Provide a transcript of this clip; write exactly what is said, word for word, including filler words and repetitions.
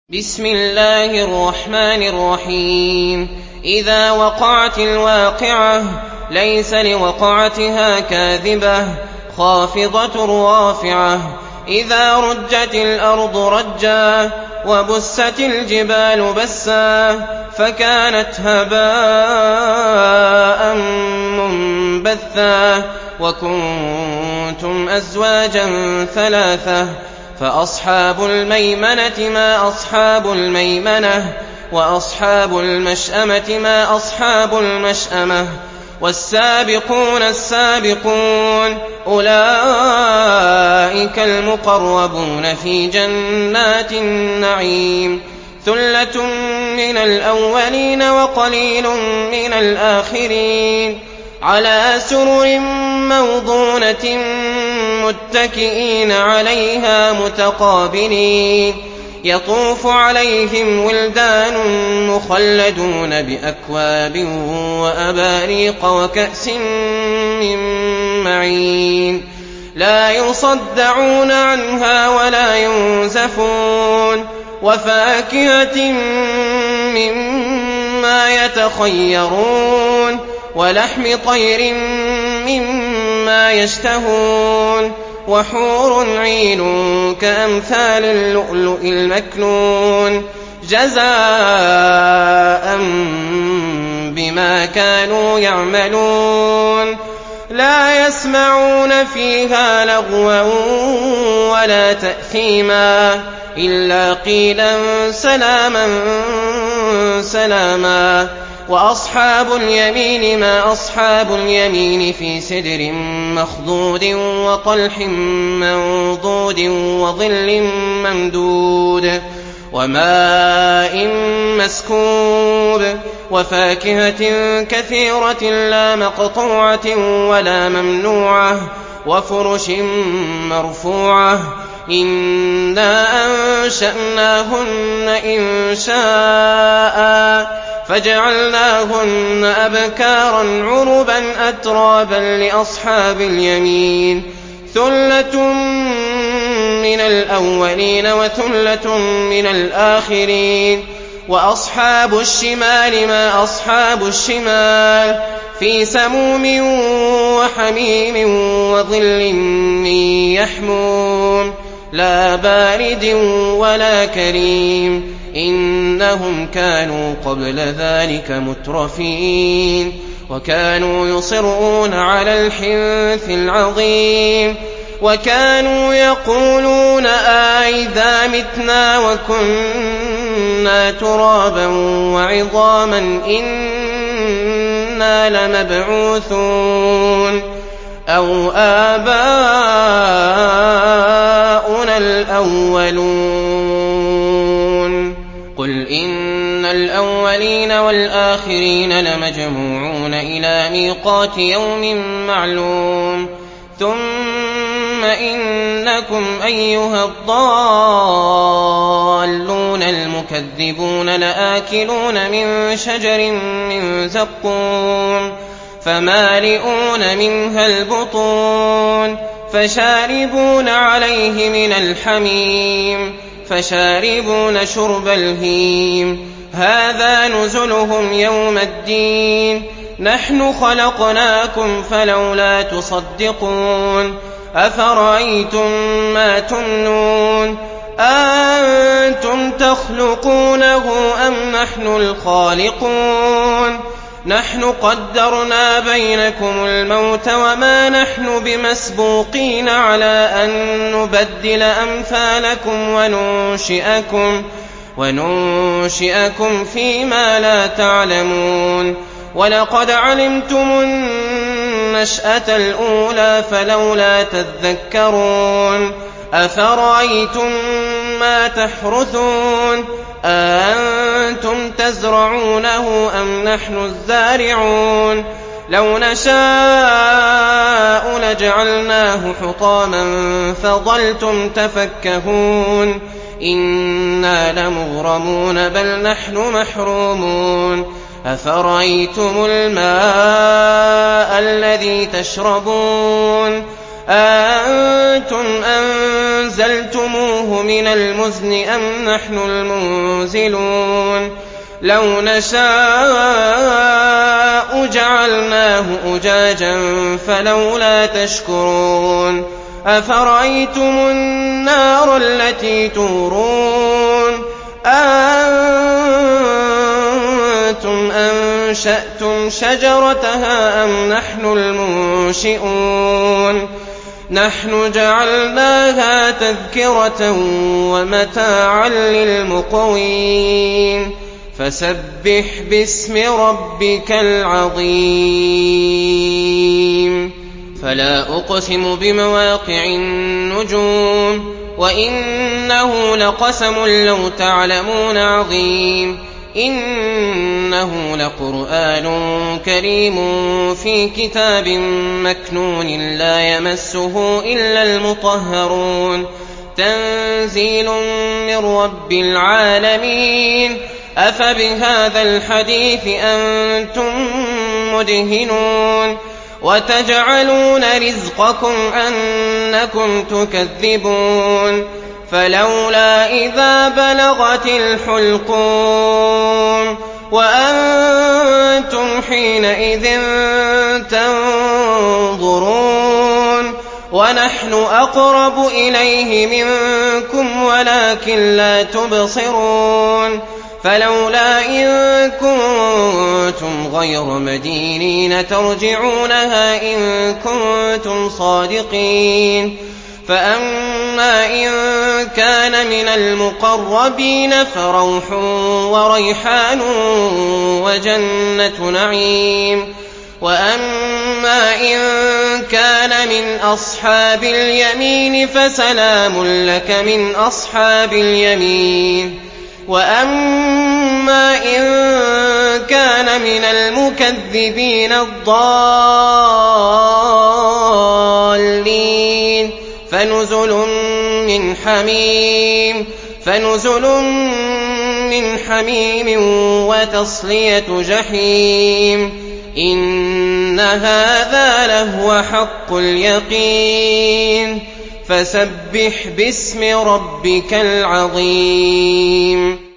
بسم الله الرحمن الرحيم إذا وقعت الواقعة ليس لوقعتها كاذبة خافضة رافعة إذا رجت الأرض رجا وبست الجبال بسا فكانت هباء منبثا وكنتم أزواجا ثلاثة فأصحاب الميمنة ما أصحاب الميمنة وأصحاب المشأمة ما أصحاب المشأمة والسابقون السابقون أولئك المقربون في جنات النعيم ثلة من الأولين وقليل من الآخرين على سرر موضونة متكئين عليها متقابلين يطوف عليهم ولدان مخلدون بأكواب وأباريق وكأس من معين لا يصدعون عنها ولا ينزفون وفاكهة مما يتخيرون ولحم طير مما يشتهون وحور عين كأمثال اللؤلؤ المكنون جزاء بما كانوا يعملون لا يسمعون فيها لغوا ولا تأثيما إلا قيلا سلاما سلاما وأصحاب اليمين ما أصحاب اليمين في سدر مخضود وطلح منضود وظل ممدود وماء مسكوب وفاكهة كثيرة لا مقطوعة ولا ممنوعة وفرش مرفوعة إنا أنشأناهن إن شاء فجعلناهن أبكارا عربا أترابا لأصحاب اليمين ثلة من الأولين وثلة من الآخرين وأصحاب الشمال ما أصحاب الشمال في سموم وحميم وظل من يحموم لا بارد ولا كريم إنهم كانوا قبل ذلك مترفين وكانوا يصرون على الحنث العظيم وكانوا يقولون أئذا متنا وكنا ترابا وعظاما إنا لمبعوثون أو آباؤنا الأولون قل إن الأولين والآخرين لمجموعون إلى ميقات يوم معلوم ثم إنكم أيها الضالون المكذبون لآكلون من شجر من زقوم فمالئون منها البطون فشاربون عليه من الحميم فشاربون شرب الهيم هذا نزلهم يوم الدين نحن خلقناكم فلولا تصدقون أفرأيتم ما تمنون أأنتم تخلقونه أم نحن الخالقون نحن قدرنا بينكم الموت وما نحن بمسبوقين على أن نبدل أمثالكم وننشئكم, وننشئكم فيما لا تعلمون ولقد علمتم النشأة الأولى فلولا تذكرون أفرأيتم ما تحرثون أأنتم تزرعونه أم نحن الزارعون لو نشاء لجعلناه حطاما فظلتم تفكهون إنا لمغرمون بل نحن محرومون أفرأيتم الماء الذي تشربون أأنتم أنزلتموه من المزن أم نحن المنزلون لو نشاء جعلناه أجاجا فلولا تشكرون أفرأيتم النار التي تورون أأنتم أنشأتم شجرتها أم نحن المنشئون نحن جعلناها تذكرة ومتاعا للمقوين فسبح باسم ربك العظيم فلا أقسم بمواقع النجوم وإنه لقسم لو تعلمون عظيم إنه لقرآن كريم في كتاب مكنون لا يمسه إلا المطهرون تنزيل من رب العالمين أفبهذا الحديث أنتم مدهنون وتجعلون رزقكم أنكم تكذبون فلولا إذا بلغت الحلقوم وأنتم حينئذ تنظرون ونحن أقرب إليه منكم ولكن لا تبصرون فلولا إن كنتم غير مدينين ترجعونها إن كنتم صادقين فأما إن كان من المقربين فروح وريحان وجنة نعيم وأما إن كان من أصحاب اليمين فسلام لك من أصحاب اليمين وأما إن كان من المكذبين الضالين فنزل من حميم فنزل من حميم وتصلية جحيم إن هذا لهو حق اليقين فسبح باسم ربك العظيم